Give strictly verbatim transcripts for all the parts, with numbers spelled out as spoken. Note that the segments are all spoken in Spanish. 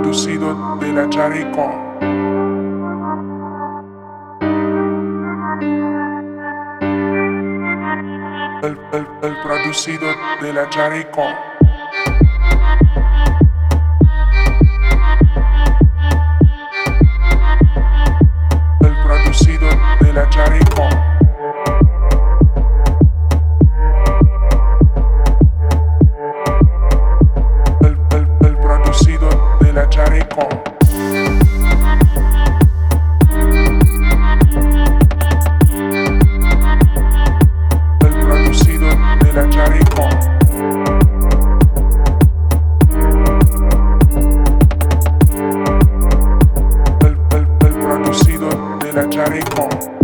producido de la Charico. El, el, el producido de la Charico. El producido de la Charico. El, el, el producido de la Charico. El producido de la Charico. El, el, el producido de la Charico.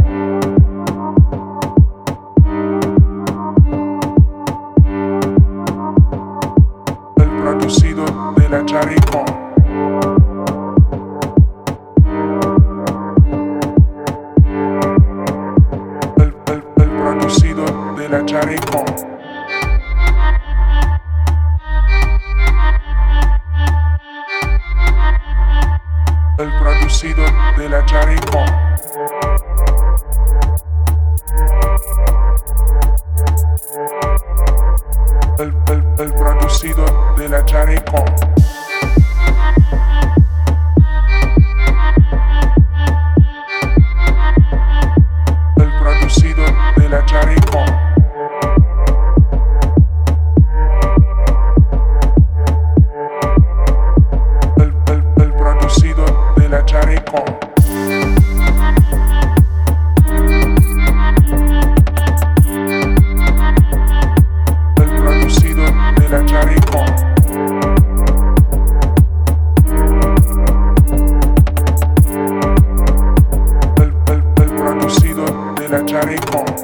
El producido de la Charico. El, el, el producido de la Charico. El producido de la Charico. El, el, el producido de la Charico. El producido de la Charico. El, el, el producido de la Charico. El producido de la Charico. El, el, el producido de la Charico.